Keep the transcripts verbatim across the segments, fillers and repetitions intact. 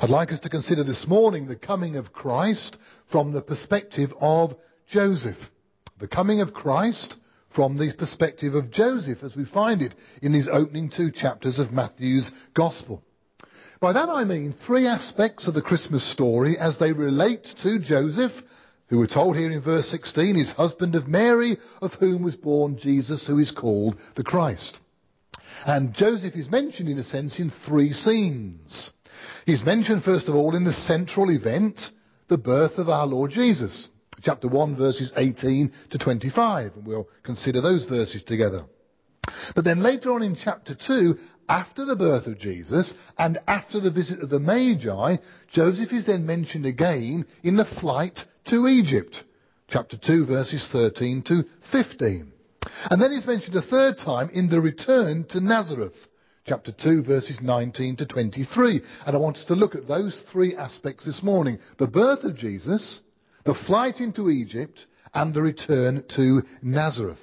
I'd like us to consider this morning the coming of Christ from the perspective of Joseph. The coming of Christ from the perspective of Joseph, as we find it in these opening two chapters of Matthew's Gospel. By that I mean three aspects of the Christmas story as they relate to Joseph, who we're told here in verse sixteen is husband of Mary, of whom was born Jesus, who is called the Christ. And Joseph is mentioned in a sense in three scenes. He's mentioned first of all in the central event, the birth of our Lord Jesus. Chapter one verses eighteen to twenty-five, and we'll consider those verses together. But then later on in chapter two, after the birth of Jesus and after the visit of the Magi, Joseph is then mentioned again in the flight to Egypt. Chapter two verses thirteen to fifteen. And then he's mentioned a third time in the return to Nazareth. Chapter two verses nineteen to twenty-three. And I want us to look at those three aspects this morning. The birth of Jesus, the flight into Egypt, and the return to Nazareth.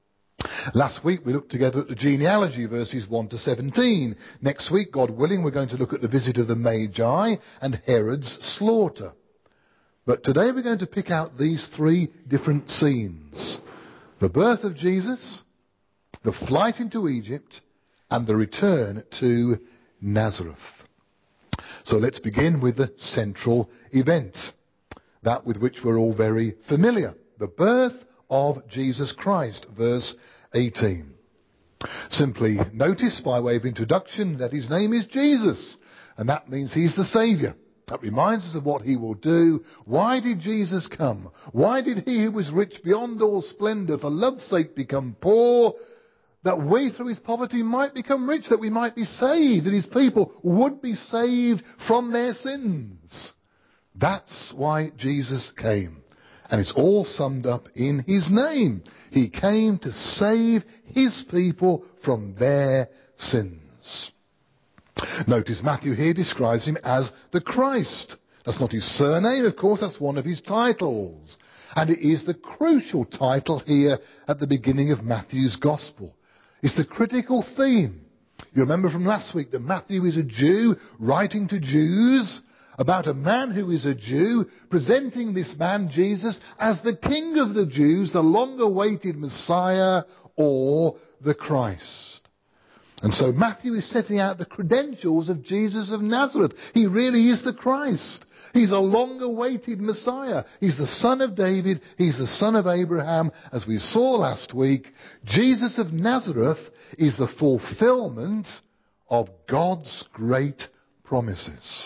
Last week we looked together at the genealogy, verses one to seventeen. Next week, God willing, we're going to look at the visit of the Magi and Herod's slaughter. But today we're going to pick out these three different scenes. The birth of Jesus, the flight into Egypt, and the return to Nazareth. So let's begin with the central event, that with which we're all very familiar. The birth of Jesus Christ, verse eighteen. Simply notice by way of introduction that his name is Jesus, and that means he's the Saviour. That reminds us of what he will do. Why did Jesus come? Why did he who was rich beyond all splendour for love's sake become poor? That we through his poverty might become rich, that we might be saved, that his people would be saved from their sins. That's why Jesus came. And it's all summed up in his name. He came to save his people from their sins. Notice Matthew here describes him as the Christ. That's not his surname, of course, that's one of his titles. And it is the crucial title here at the beginning of Matthew's Gospel. It's the critical theme. You remember from last week that Matthew is a Jew writing to Jews about a man who is a Jew, presenting this man, Jesus, as the King of the Jews, the long-awaited Messiah, or the Christ. And so Matthew is setting out the credentials of Jesus of Nazareth. He really is the Christ. He's a long-awaited Messiah. He's the son of David. He's the son of Abraham. As we saw last week, Jesus of Nazareth is the fulfillment of God's great promises.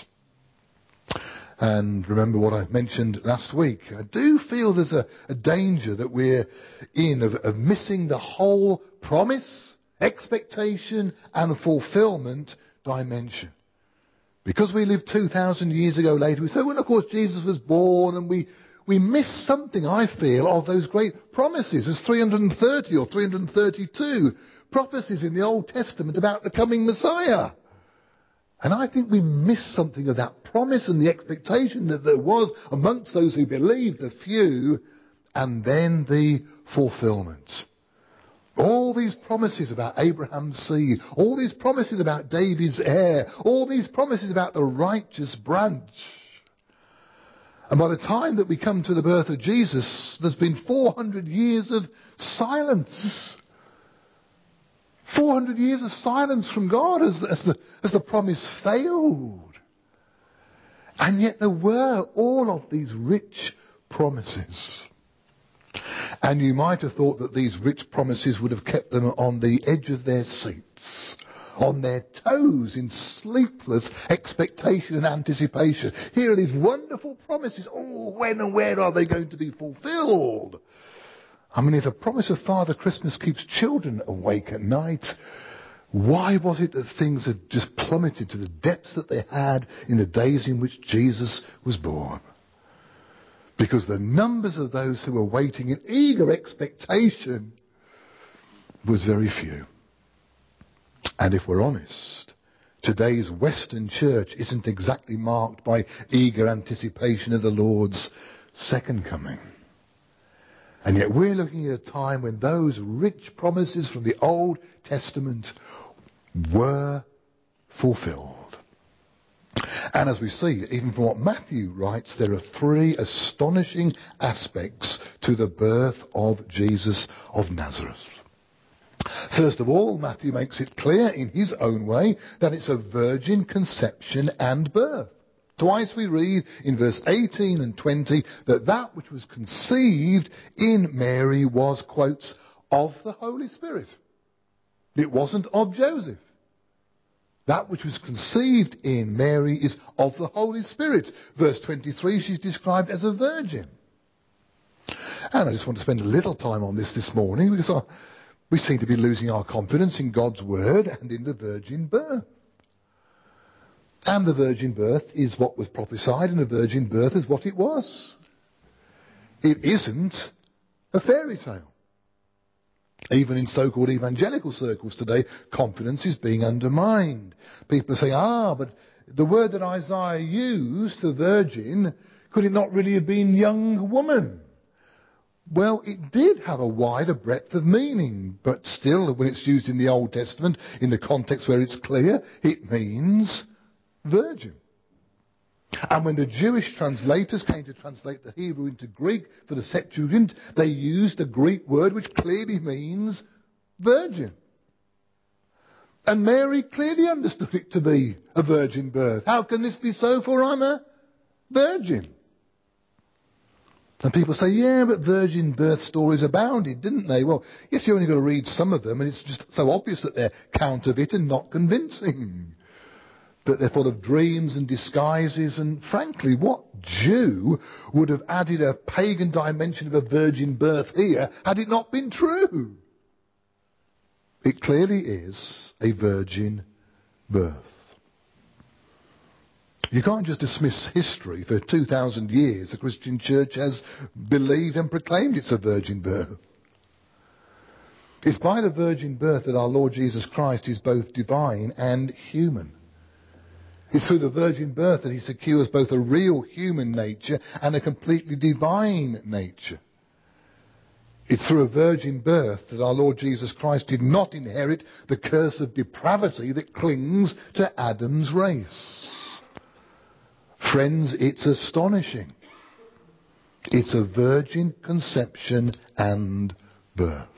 And remember what I mentioned last week. I do feel there's a, a danger that we're in of, of missing the whole promise, expectation and fulfillment dimension. Because we lived two thousand years ago later, we say, well, of course, Jesus was born, and we, we miss something, I feel, of those great promises. There's three hundred thirty or three hundred thirty-two prophecies in the Old Testament about the coming Messiah. And I think we miss something of that promise and the expectation that there was amongst those who believed, the few, and then the fulfillment. All these promises about Abraham's seed, all these promises about David's heir, all these promises about the righteous branch. And by the time that we come to the birth of Jesus, there's been four hundred years of silence. four hundred years of silence from God as, as, the, as the promise failed. And yet there were all of these rich promises. And you might have thought that these rich promises would have kept them on the edge of their seats, on their toes in sleepless expectation and anticipation. Here are these wonderful promises. Oh, when and where are they going to be fulfilled? I mean, if the promise of Father Christmas keeps children awake at night, why was it that things had just plummeted to the depths that they had in the days in which Jesus was born? Because the numbers of those who were waiting in eager expectation was very few. And if we're honest, today's Western church isn't exactly marked by eager anticipation of the Lord's second coming. And yet we're looking at a time when those rich promises from the Old Testament were fulfilled. And as we see, even from what Matthew writes, there are three astonishing aspects to the birth of Jesus of Nazareth. First of all, Matthew makes it clear in his own way that it's a virgin conception and birth. Twice we read in verse eighteen and twenty that that which was conceived in Mary was, quotes, of the Holy Spirit. It wasn't of Joseph. That which was conceived in Mary is of the Holy Spirit. Verse twenty-three, she's described as a virgin. And I just want to spend a little time on this this morning because I, we seem to be losing our confidence in God's word and in the virgin birth. And the virgin birth is what was prophesied, and the virgin birth is what it was. It isn't a fairy tale. Even in so-called evangelical circles today, confidence is being undermined. People say, ah, but the word that Isaiah used, the virgin, could it not really have been young woman? Well, it did have a wider breadth of meaning, but still, when it's used in the Old Testament, in the context where it's clear, it means virgin. And when the Jewish translators came to translate the Hebrew into Greek for the Septuagint, they used a Greek word which clearly means virgin. And Mary clearly understood it to be a virgin birth. How can this be so? For I'm a virgin. And people say, yeah, but virgin birth stories abounded, didn't they? Well, yes, you only got to read some of them, and it's just so obvious that they're counterfeit and not convincing. That they're full of dreams and disguises, and frankly, what Jew would have added a pagan dimension of a virgin birth here had it not been true? It clearly is a virgin birth. You can't just dismiss history. For two thousand years, the Christian church has believed and proclaimed it's a virgin birth. It's by the virgin birth that our Lord Jesus Christ is both divine and human. It's through the virgin birth that he secures both a real human nature and a completely divine nature. It's through a virgin birth that our Lord Jesus Christ did not inherit the curse of depravity that clings to Adam's race. Friends, it's astonishing. It's a virgin conception and birth.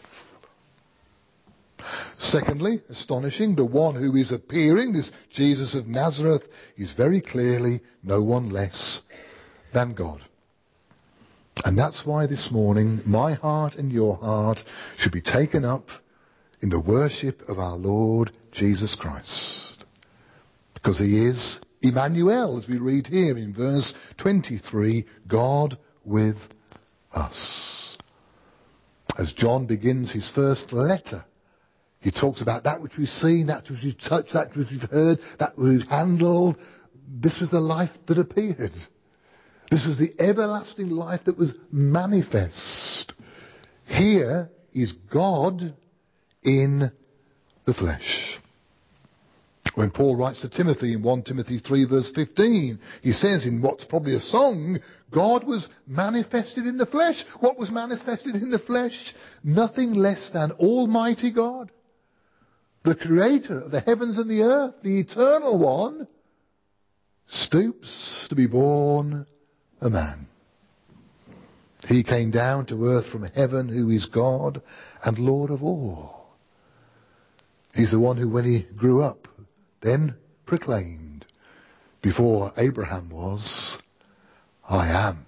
Secondly, astonishing, the one who is appearing, this Jesus of Nazareth, is very clearly no one less than God. And that's why this morning my heart and your heart should be taken up in the worship of our Lord Jesus Christ. Because he is Emmanuel, as we read here in verse twenty-three, God with us. As John begins his first letter, he talks about that which we've seen, that which we've touched, that which we've heard, that which we've handled. This was the life that appeared. This was the everlasting life that was manifest. Here is God in the flesh. When Paul writes to Timothy in First Timothy three verse fifteen, he says in what's probably a song, God was manifested in the flesh. What was manifested in the flesh? Nothing less than Almighty God. The creator of the heavens and the earth, the eternal one, stoops to be born a man. He came down to earth from heaven, who is God and Lord of all. He's the one who, when he grew up, then proclaimed, before Abraham was, I am.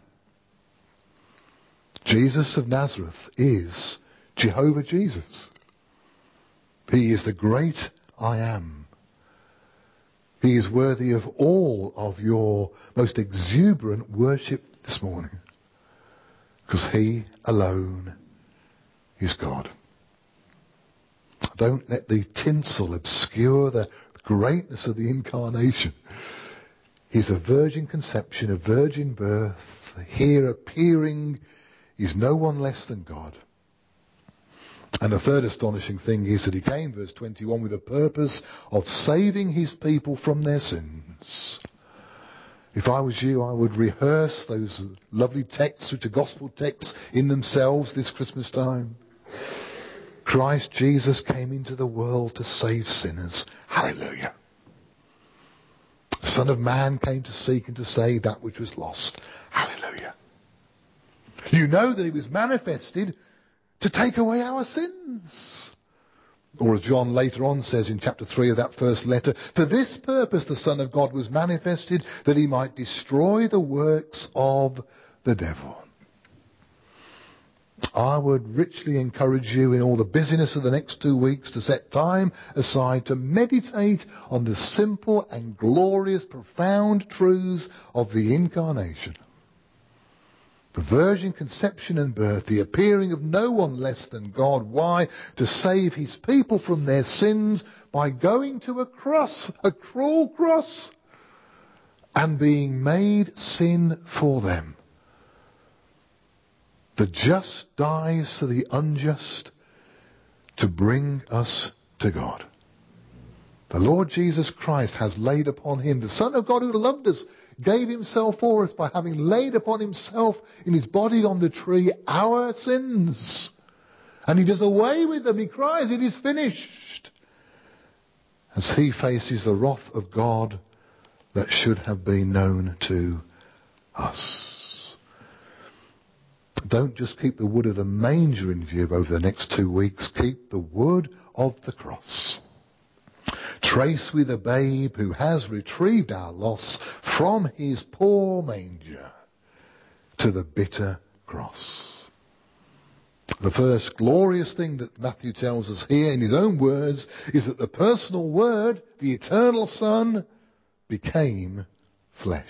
Jesus of Nazareth is Jehovah Jesus. He is the great I am. He is worthy of all of your most exuberant worship this morning. Because he alone is God. Don't let the tinsel obscure the greatness of the incarnation. He's a virgin conception, a virgin birth. Here appearing is no one less than God. And the third astonishing thing is that he came, verse twenty-one, with a purpose of saving his people from their sins. If I was you, I would rehearse those lovely texts, which are gospel texts in themselves this Christmas time. Christ Jesus came into the world to save sinners. Hallelujah. The Son of Man came to seek and to save that which was lost. Hallelujah. You know that he was manifested to take away our sins. Or as John later on says in chapter three of that first letter, for this purpose the Son of God was manifested, that he might destroy the works of the devil. I would richly encourage you in all the busyness of the next two weeks to set time aside to meditate on the simple and glorious, profound truths of the Incarnation. The virgin conception and birth, the appearing of no one less than God. Why? To save his people from their sins by going to a cross, a cruel cross, and being made sin for them. The just dies for the unjust to bring us to God. The Lord Jesus Christ has laid upon him, the Son of God who loved us, gave himself for us by having laid upon himself in his body on the tree our sins. And he does away with them. He cries, it is finished. As he faces the wrath of God that should have been known to us. Don't just keep the wood of the manger in view over the next two weeks. Keep the wood of the cross. Trace with a babe who has retrieved our loss from his poor manger to the bitter cross. The first glorious thing that Matthew tells us here in his own words is that the personal Word, the eternal Son, became flesh.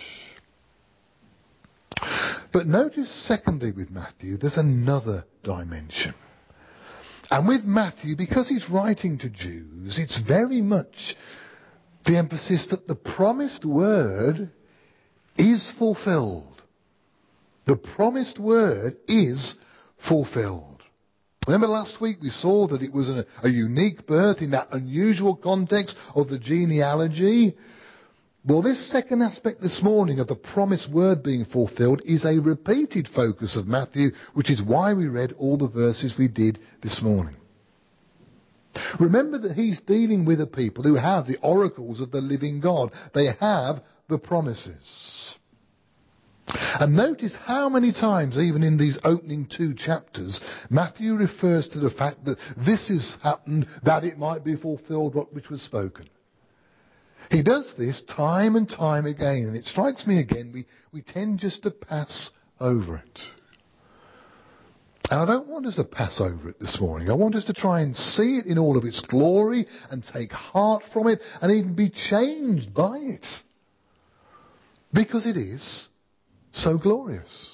But notice secondly with Matthew, there's another dimension. And with Matthew, because he's writing to Jews, it's very much the emphasis that the promised word is fulfilled. The promised word is fulfilled. Remember last week we saw that it was a, a unique birth in that unusual context of the genealogy. Well, this second aspect this morning of the promised word being fulfilled is a repeated focus of Matthew, which is why we read all the verses we did this morning. Remember that he's dealing with a people who have the oracles of the living God. They have the promises. And notice how many times, even in these opening two chapters, Matthew refers to the fact that this has happened, that it might be fulfilled what which was spoken. He does this time and time again, and it strikes me again, we, we tend just to pass over it. And I don't want us to pass over it this morning. I want us to try and see it in all of its glory and take heart from it and even be changed by it. Because it is so glorious.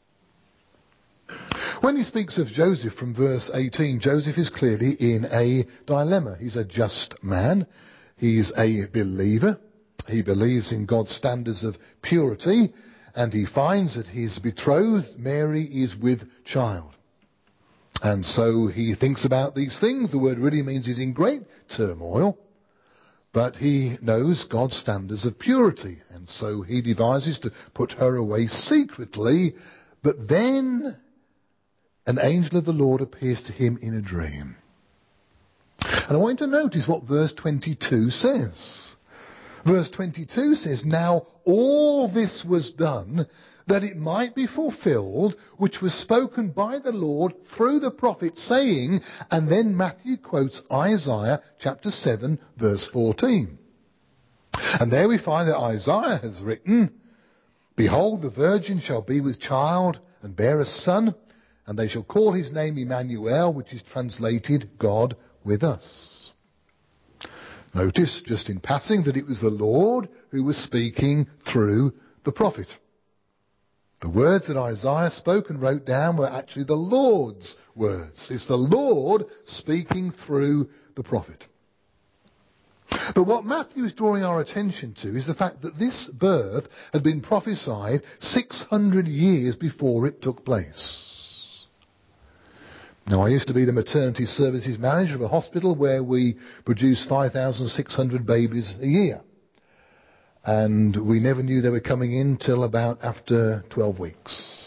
When he speaks of Joseph from verse eighteen, Joseph is clearly in a dilemma. He's a just man. He's a believer. He believes in God's standards of purity. And he finds that his betrothed, Mary, is with child. And so he thinks about these things. The word really means he's in great turmoil. But he knows God's standards of purity. And so he devises to put her away secretly. But then an angel of the Lord appears to him in a dream. And I want you to notice what verse twenty-two says. Verse twenty-two says, now all this was done that it might be fulfilled, which was spoken by the Lord through the prophet, saying, and then Matthew quotes Isaiah chapter seven, verse fourteen. And there we find that Isaiah has written, behold, the virgin shall be with child and bear a son, and they shall call his name Emmanuel, which is translated God with us. Notice, just in passing, that it was the Lord who was speaking through the prophet. The words that Isaiah spoke and wrote down were actually the Lord's words. It's the Lord speaking through the prophet. But what Matthew is drawing our attention to is the fact that this birth had been prophesied six hundred years before it took place. Now, I used to be the maternity services manager of a hospital where we produce five thousand six hundred babies a year. And we never knew they were coming in till about after twelve weeks.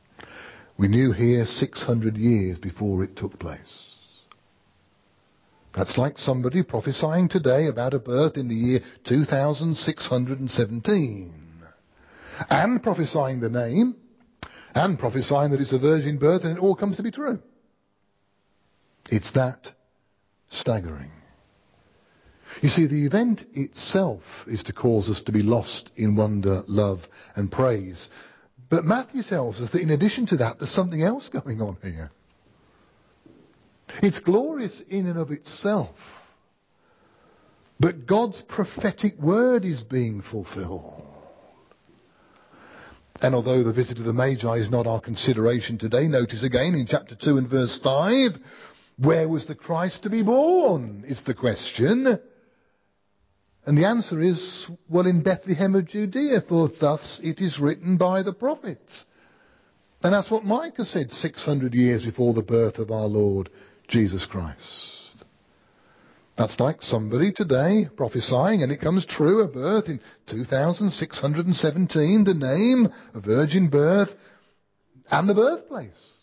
We knew here six hundred years before it took place. That's like somebody prophesying today about a birth in the year two thousand six hundred seventeen. And prophesying the name, and prophesying that it's a virgin birth, and it all comes to be true. It's that staggering. You see, the event itself is to cause us to be lost in wonder, love, and praise. But Matthew tells us that in addition to that, there's something else going on here. It's glorious in and of itself. But God's prophetic word is being fulfilled. And although the visit of the Magi is not our consideration today, notice again in chapter two and verse five, where was the Christ to be born? Is the question. And the answer is, well, in Bethlehem of Judea, for thus it is written by the prophets. And that's what Micah said six hundred years before the birth of our Lord Jesus Christ. That's like somebody today prophesying, and it comes true, a birth in two thousand six hundred seventeen, the name, a virgin birth, and the birthplace.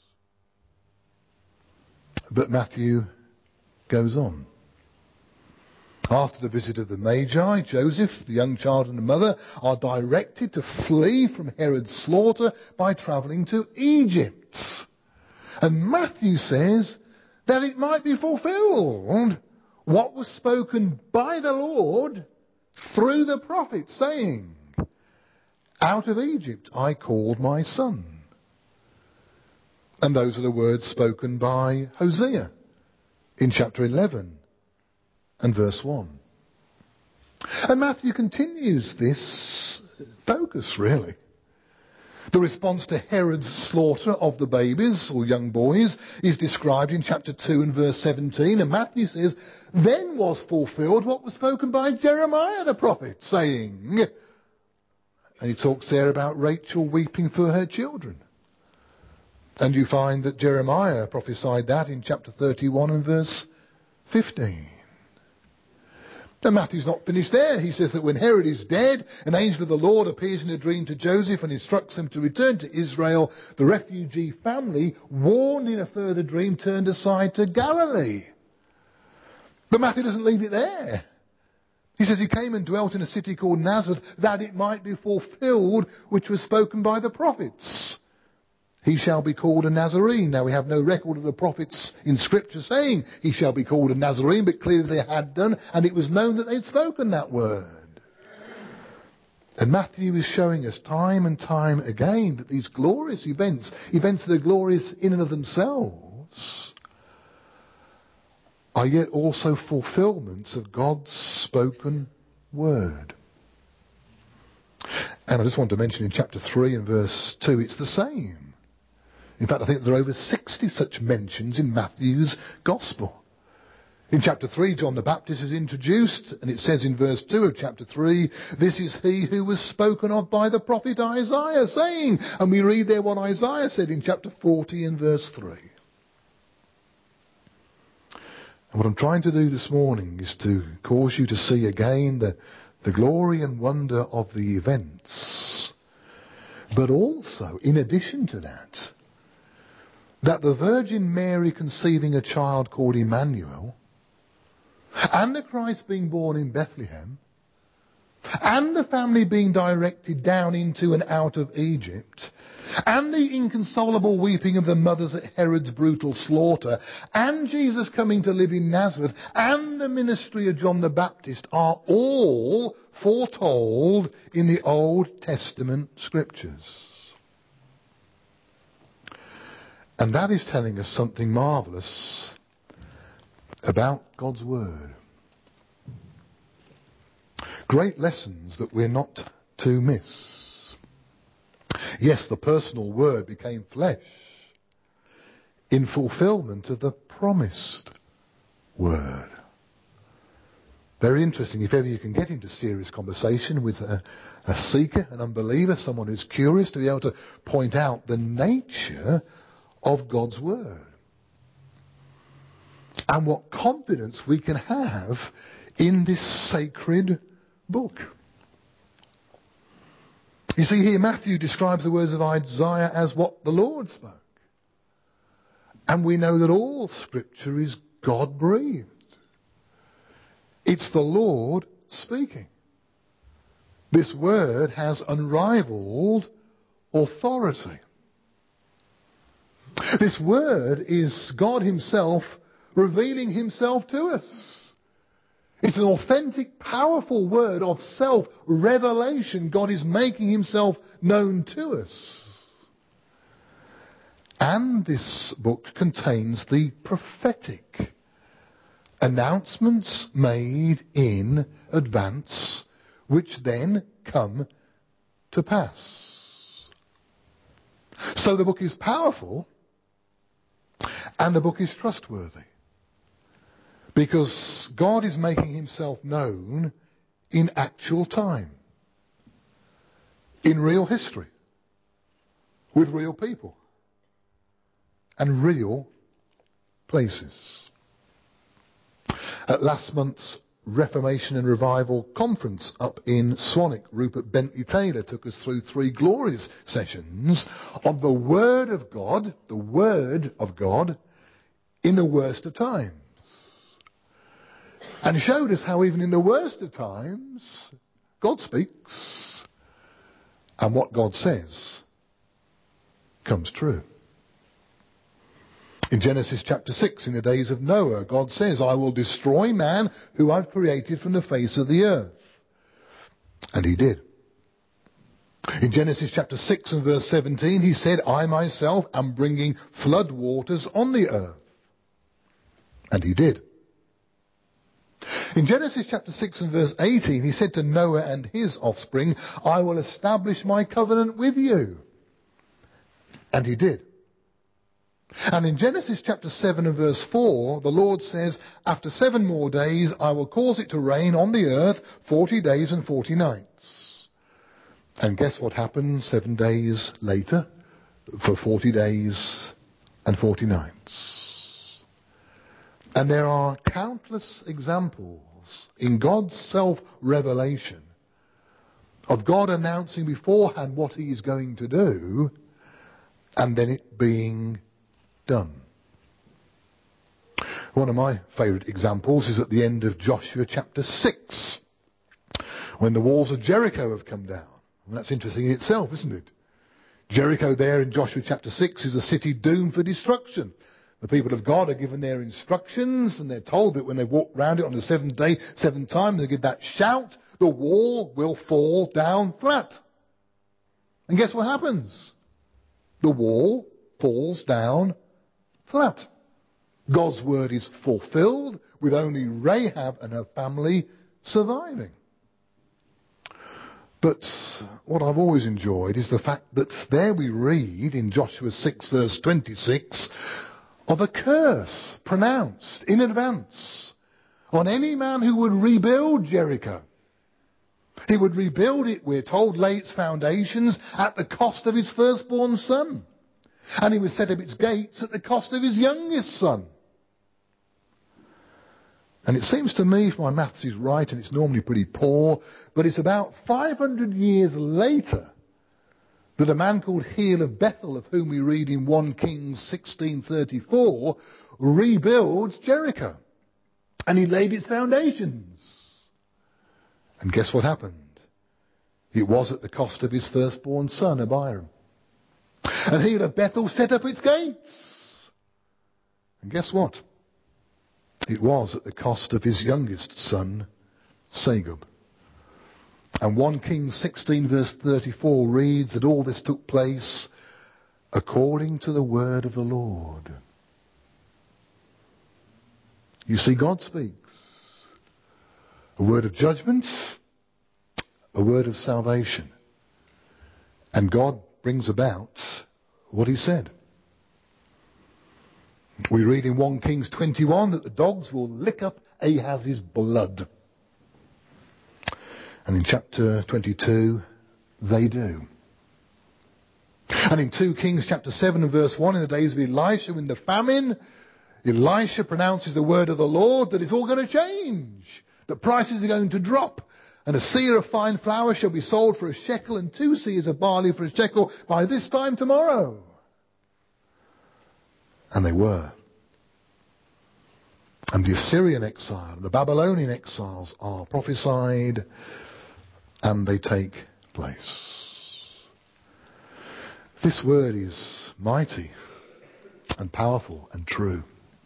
But Matthew goes on. After the visit of the Magi, Joseph, the young child and the mother, are directed to flee from Herod's slaughter by travelling to Egypt. And Matthew says that it might be fulfilled what was spoken by the Lord through the prophet, saying, out of Egypt I called my son. And those are the words spoken by Hosea in chapter eleven and verse one. And Matthew continues this focus, really. The response to Herod's slaughter of the babies, or young boys, is described in chapter two and verse seventeen. And Matthew says, then was fulfilled what was spoken by Jeremiah the prophet, saying, and he talks there about Rachel weeping for her children. And you find that Jeremiah prophesied that in chapter thirty-one and verse fifteen. And Matthew's not finished there. He says that when Herod is dead, an angel of the Lord appears in a dream to Joseph and instructs him to return to Israel. The refugee family, warned in a further dream, turned aside to Galilee. But Matthew doesn't leave it there. He says he came and dwelt in a city called Nazareth, that it might be fulfilled which was spoken by the prophets. He shall be called a Nazarene. Now we have no record of the prophets in Scripture saying he shall be called a Nazarene, but clearly they had done, and it was known that they'd spoken that word. And Matthew is showing us time and time again that these glorious events, events that are glorious in and of themselves, are yet also fulfillments of God's spoken word. And I just want to mention in chapter three and verse two, it's the same. In fact, I think there are over sixty such mentions in Matthew's Gospel. In chapter three, John the Baptist is introduced, and it says in verse two of chapter three, this is he who was spoken of by the prophet Isaiah, saying, and we read there what Isaiah said in chapter forty and verse three. And what I'm trying to do this morning is to cause you to see again the, the glory and wonder of the events. But also, in addition to that, that the Virgin Mary conceiving a child called Emmanuel, and the Christ being born in Bethlehem, and the family being directed down into and out of Egypt, and the inconsolable weeping of the mothers at Herod's brutal slaughter, and Jesus coming to live in Nazareth, and the ministry of John the Baptist are all foretold in the Old Testament Scriptures. And that is telling us something marvellous about God's Word. Great lessons that we're not to miss. Yes, the personal Word became flesh in fulfilment of the promised Word. Very interesting. If ever you can get into serious conversation with a, a seeker, an unbeliever, someone who's curious, to be able to point out the nature of God's Word. And what confidence we can have in this sacred book. You see here, Matthew describes the words of Isaiah as what the Lord spoke. And we know that all Scripture is God-breathed. It's the Lord speaking. This word has unrivaled authority. This word is God himself revealing himself to us. It's an authentic, powerful word of self-revelation. God is making himself known to us. And this book contains the prophetic announcements made in advance, which then come to pass. So the book is powerful, and the book is trustworthy, because God is making himself known in actual time, in real history, with real people, and real places. At last month's Reformation and Revival conference up in Swanwick, Rupert Bentley Taylor took us through three glorious sessions on the Word of God, the Word of God, in the worst of times. And showed us how even in the worst of times, God speaks, and what God says comes true. In Genesis chapter six, in the days of Noah, God says, I will destroy man who I've created from the face of the earth. And he did. In Genesis chapter six and verse seventeen, he said, I myself am bringing flood waters on the earth. And he did. In Genesis chapter six and verse eighteen, he said to Noah and his offspring, I will establish my covenant with you. And he did. And in Genesis chapter seven and verse four, the Lord says, after seven more days, I will cause it to rain on the earth forty days and forty nights. And guess what happened seven days later? For forty days and forty nights. And there are countless examples in God's self-revelation of God announcing beforehand what he is going to do, and then it being done. One of my favourite examples is at the end of Joshua chapter six, when the walls of Jericho have come down. And that's interesting in itself, isn't it? Jericho there in Joshua chapter six is a city doomed for destruction. The people of God are given their instructions, and they're told that when they walk round it on the seventh day, seven times, they give that shout, the wall will fall down flat. And guess what happens? The wall falls down flat. God's word is fulfilled, with only Rahab and her family surviving. But what I've always enjoyed is the fact that there we read in Joshua six verse twenty-six of a curse pronounced in advance on any man who would rebuild Jericho. He would rebuild it, we're told, lay its foundations at the cost of his firstborn son. And he would set up its gates at the cost of his youngest son. And it seems to me, if my maths is right, and it's normally pretty poor, but it's about five hundred years later that a man called Hiel of Bethel, of whom we read in First Kings sixteen thirty-four, rebuilds Jericho. And he laid its foundations. And guess what happened? It was at the cost of his firstborn son, Abiram. And Hiel of Bethel set up its gates. And guess what? It was at the cost of his youngest son, Segub. And First Kings sixteen verse thirty-four reads that all this took place according to the word of the Lord. You see, God speaks. A word of judgment, a word of salvation. And God brings about what he said. We read in First Kings twenty-one that the dogs will lick up Ahaz's blood. And in chapter twenty-two, they do. And in Second Kings chapter seven and verse one, in the days of Elisha, in the famine, Elisha pronounces the word of the Lord that it's all going to change. That prices are going to drop. And a seah of fine flour shall be sold for a shekel, and two seahs of barley for a shekel by this time tomorrow. And they were. And the Assyrian exile and the Babylonian exiles are prophesied, and they take place. This word is mighty and powerful and true.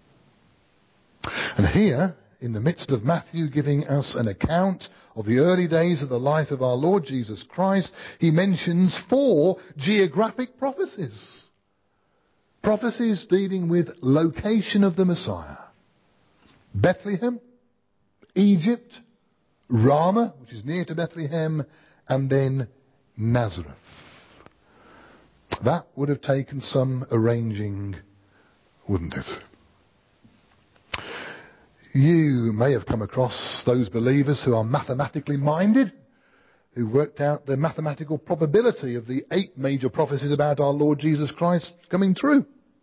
And here, in the midst of Matthew giving us an account of the early days of the life of our Lord Jesus Christ, he mentions four geographic prophecies. Prophecies dealing with location of the Messiah. Bethlehem, Egypt, Ramah, which is near to Bethlehem, and then Nazareth. That would have taken some arranging, wouldn't it? You may have come across those believers who are mathematically minded, who worked out the mathematical probability of the eight major prophecies about our Lord Jesus Christ coming true.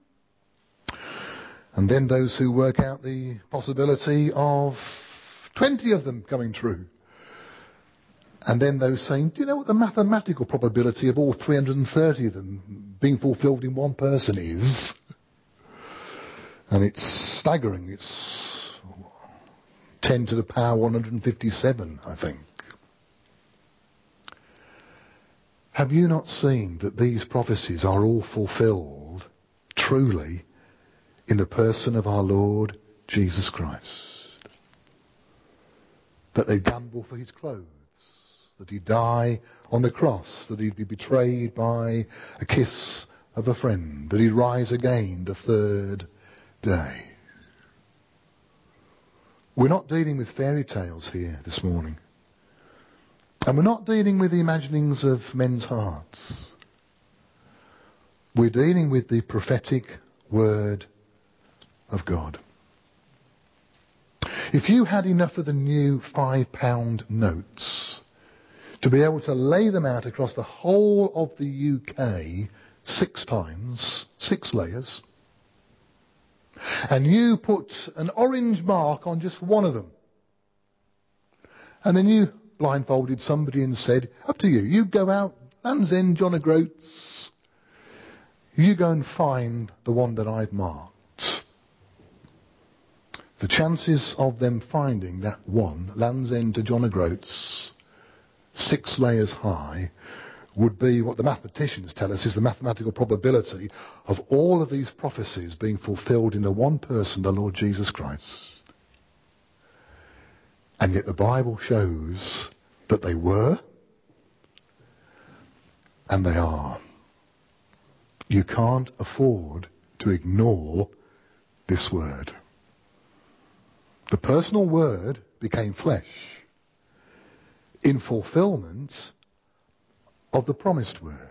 And then those who work out the possibility of twenty of them coming true. And then those saying, do you know what the mathematical probability of all three hundred thirty of them being fulfilled in one person is? And it's staggering. It's ten to the power one hundred fifty-seven, I think. Have you not seen that these prophecies are all fulfilled truly in the person of our Lord Jesus Christ? That they gamble for his clothes, that he'd die on the cross, that he'd be betrayed by a kiss of a friend, that he'd rise again the third day. We're not dealing with fairy tales here this morning. And we're not dealing with the imaginings of men's hearts. We're dealing with the prophetic word of God. If you had enough of the new five pound notes to be able to lay them out across the whole of the U K six times, six layers, and you put an orange mark on just one of them, and then you blindfolded somebody and said, up to you, you go out, Land's End, John O'Groats, you go and find the one that I've marked. The chances of them finding that one, Land's End to John O'Groats, six layers high, would be what the mathematicians tell us is the mathematical probability of all of these prophecies being fulfilled in the one person, the Lord Jesus Christ. And yet the Bible shows that they were, and they are. You can't afford to ignore this word. The personal word became flesh in fulfillment of the promised word.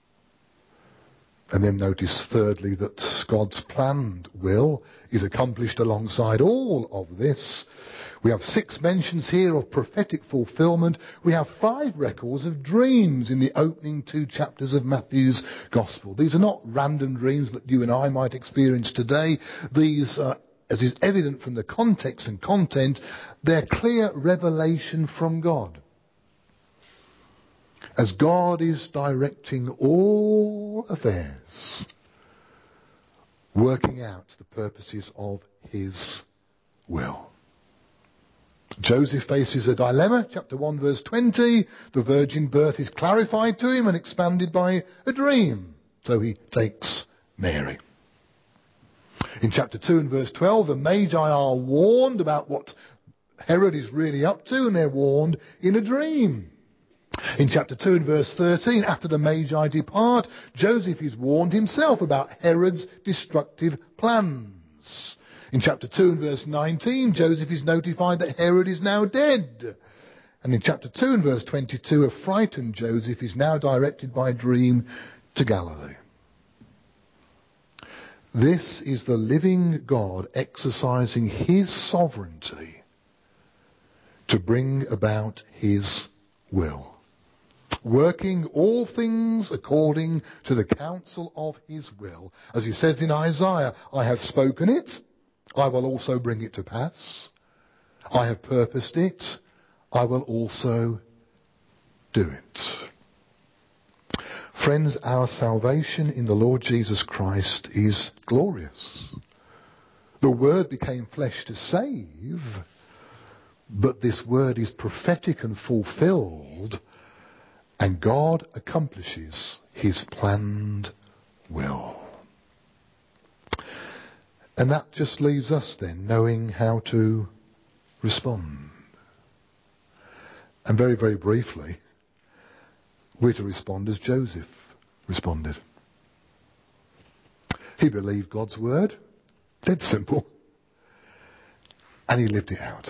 And then notice thirdly that God's planned will is accomplished alongside all of this. We have six mentions here of prophetic fulfillment. We have five records of dreams in the opening two chapters of Matthew's Gospel. These are not random dreams that you and I might experience today. These are, as is evident from the context and content, they're clear revelation from God. As God is directing all affairs, working out the purposes of his will. Joseph faces a dilemma. Chapter one verse twenty. The virgin birth is clarified to him and expanded by a dream. So he takes Mary. In chapter two and verse twelve, the Magi are warned about what Herod is really up to, and they're warned in a dream. In chapter two and verse thirteen, after the Magi depart, Joseph is warned himself about Herod's destructive plans. In chapter two and verse nineteen, Joseph is notified that Herod is now dead. And in chapter two and verse twenty-two, a frightened Joseph is now directed by dream to Galilee. This is the living God exercising his sovereignty to bring about his will, working all things according to the counsel of his will. As he says in Isaiah, I have spoken it, I will also bring it to pass. I have purposed it, I will also do it. Friends, our salvation in the Lord Jesus Christ is glorious. The The Word became flesh to save, but this Word is prophetic and fulfilled, and God accomplishes his planned will. And that just leaves us then knowing how to respond. And very, very briefly, we're to respond as Joseph responded. He believed God's word, dead simple, and he lived it out.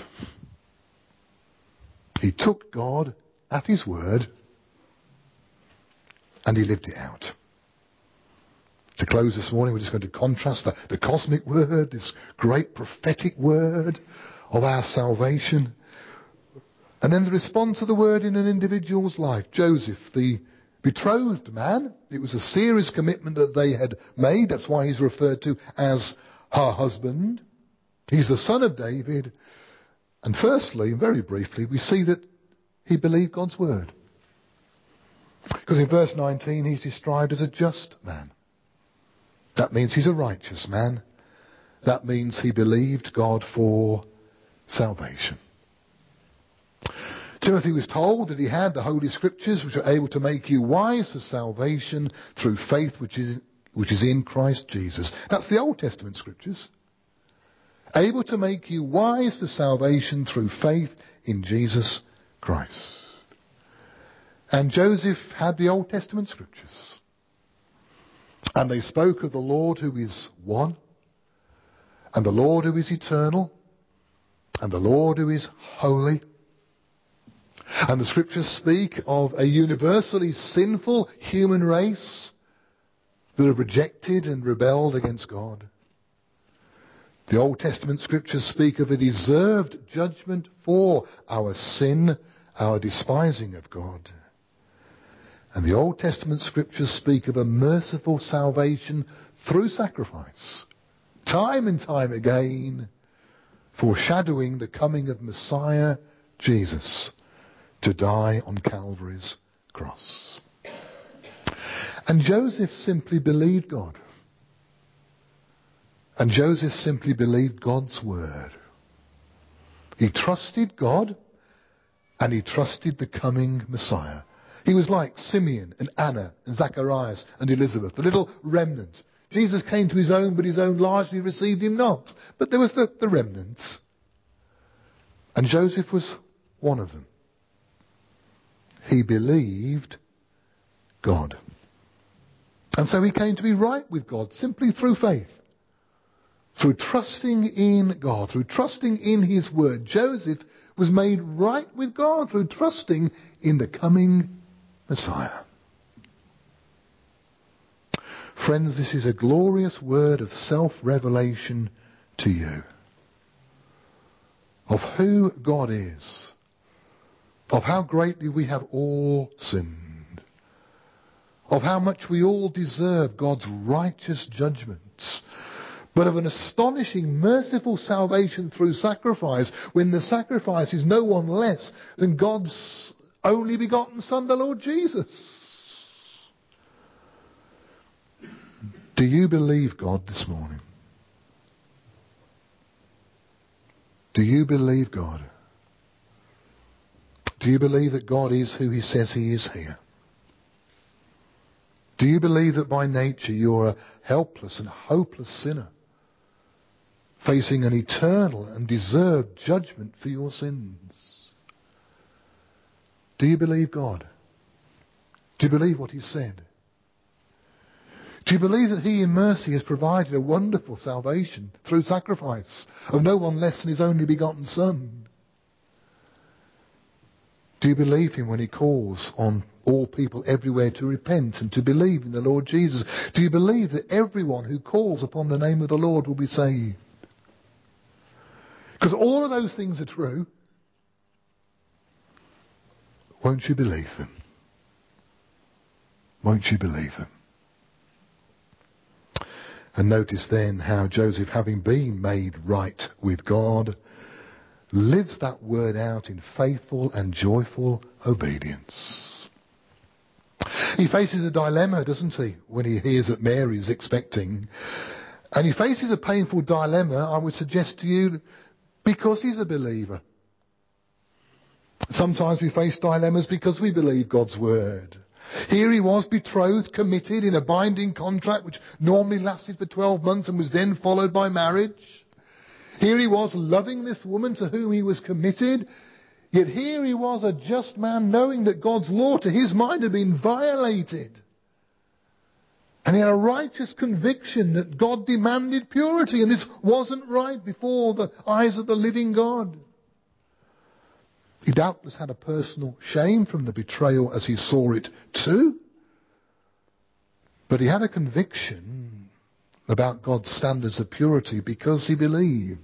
He took God at his word and he lived it out. To close this morning, we're just going to contrast the, the cosmic word, this great prophetic word of our salvation, and then the response of the word in an individual's life. Joseph, the betrothed man, it was a serious commitment that they had made. That's why he's referred to as her husband. He's the son of David. And firstly, very briefly, we see that he believed God's word. Because in verse nineteen, he's described as a just man. That means he's a righteous man. That means he believed God for salvation. Timothy was told that he had the Holy Scriptures which are able to make you wise for salvation through faith which is, which is in Christ Jesus. That's the Old Testament Scriptures. Able to make you wise for salvation through faith in Jesus Christ. And Joseph had the Old Testament Scriptures. And they spoke of the Lord who is one, and the Lord who is eternal, and the Lord who is holy. And the Scriptures speak of a universally sinful human race that have rejected and rebelled against God. The Old Testament Scriptures speak of a deserved judgment for our sin, our despising of God. And the Old Testament Scriptures speak of a merciful salvation through sacrifice, time and time again, foreshadowing the coming of Messiah Jesus to die on Calvary's cross. And Joseph simply believed God. And Joseph simply believed God's word. He trusted God and he trusted the coming Messiah. He was like Simeon and Anna and Zacharias and Elizabeth, the little remnant. Jesus came to his own, but his own largely received him not. But there was the, the remnants. And Joseph was one of them. He believed God. And so he came to be right with God simply through faith. Through trusting in God, through trusting in his word. Joseph was made right with God through trusting in the coming Messiah. Friends, this is a glorious word of self-revelation to you. Of who God is. Of how greatly we have all sinned. Of how much we all deserve God's righteous judgments. But of an astonishing, merciful salvation through sacrifice, when the sacrifice is no one less than God's only begotten Son, the Lord Jesus. Do you believe God this morning? Do you believe God? Do you believe that God is who he says he is here? Do you believe that by nature you're a helpless and hopeless sinner, facing an eternal and deserved judgment for your sins? Do you believe God? Do you believe what he said? Do you believe that he in mercy has provided a wonderful salvation through sacrifice of no one less than his only begotten Son? Do you believe him when he calls on all people everywhere to repent and to believe in the Lord Jesus? Do you believe that everyone who calls upon the name of the Lord will be saved? Because all of those things are true. Won't you believe them? Won't you believe them? And notice then how Joseph, having been made right with God, lives that word out in faithful and joyful obedience. He faces a dilemma, doesn't he, when he hears that Mary is expecting. And he faces a painful dilemma, I would suggest to you, because he's a believer. Sometimes we face dilemmas because we believe God's word. Here he was, betrothed, committed in a binding contract which normally lasted for twelve months and was then followed by marriage. Here he was, loving this woman to whom he was committed. Yet here he was, a just man, knowing that God's law to his mind had been violated. And he had a righteous conviction that God demanded purity, and this wasn't right before the eyes of the living God. He doubtless had a personal shame from the betrayal as he saw it too. But he had a conviction about God's standards of purity because he believed.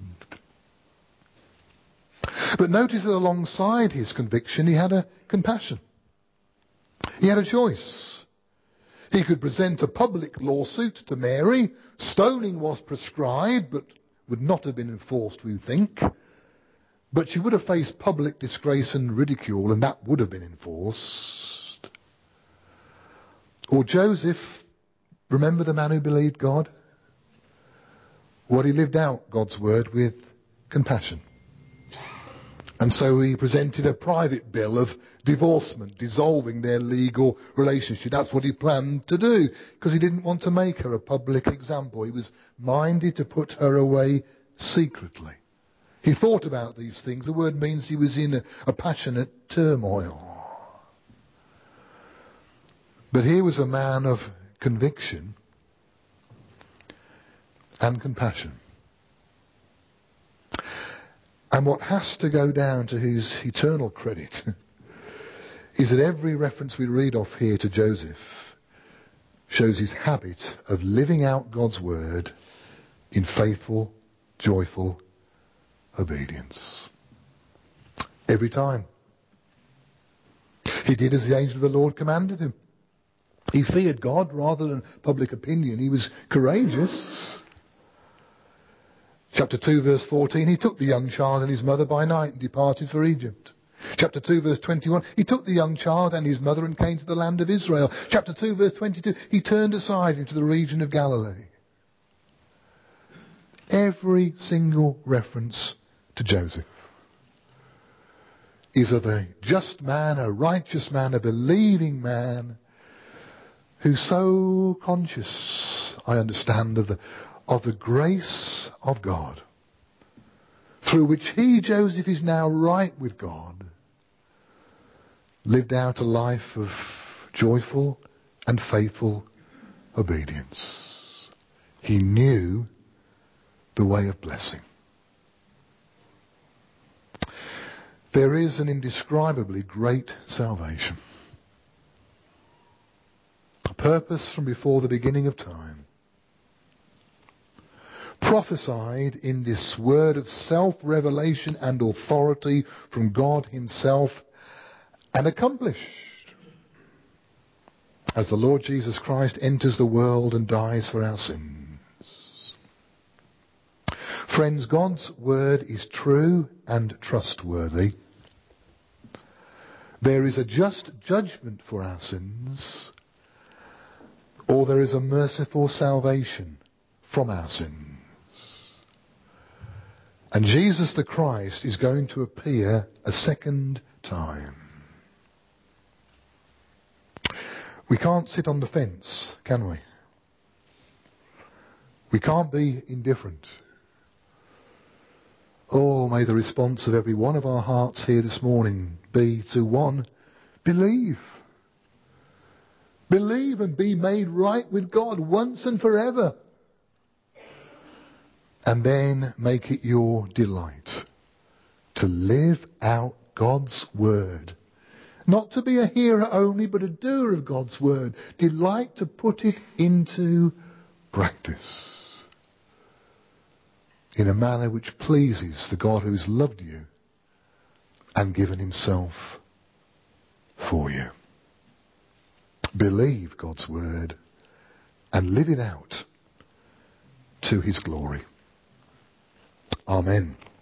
But notice that alongside his conviction he had a compassion. He had a choice. He could present a public lawsuit to Mary. Stoning was prescribed, but would not have been enforced, we think. But she would have faced public disgrace and ridicule, and that would have been enforced. Or Joseph, remember the man who believed God? Well, he lived out God's word with compassion. And so he presented a private bill of divorcement, dissolving their legal relationship. That's what he planned to do, because he didn't want to make her a public example. He was minded to put her away secretly. He thought about these things. The word means he was in a, a passionate turmoil. But here was a man of conviction and compassion. And what has to go down to his eternal credit is that every reference we read off here to Joseph shows his habit of living out God's word in faithful, joyful obedience. Every time. He did as the angel of the Lord commanded him. He feared God rather than public opinion. He was courageous. Chapter two verse fourteen, he took the young child and his mother by night and departed for Egypt. Chapter two verse twenty-one, he took the young child and his mother and came to the land of Israel. Chapter two verse twenty-two, he turned aside into the region of Galilee. Every single reference to Joseph is of a just man, a righteous man, a believing man who's so conscious, I understand, of the of the grace of God, through which he, Joseph, is now right with God, lived out a life of joyful and faithful obedience. He knew the way of blessing. There is an indescribably great salvation, a purpose from before the beginning of time, prophesied in this word of self-revelation and authority from God himself, and accomplished as the Lord Jesus Christ enters the world and dies for our sins. Friends, God's word is true and trustworthy. There is a just judgment for our sins, or there is a merciful salvation from our sins. And Jesus the Christ is going to appear a second time. We can't sit on the fence, can we? We can't be indifferent. Oh, may the response of every one of our hearts here this morning be to one, believe. Believe and be made right with God once and forever. And then make it your delight to live out God's word. Not to be a hearer only, but a doer of God's word. Delight to put it into practice in a manner which pleases the God who's loved you and given himself for you. Believe God's word and live it out to his glory. Amen.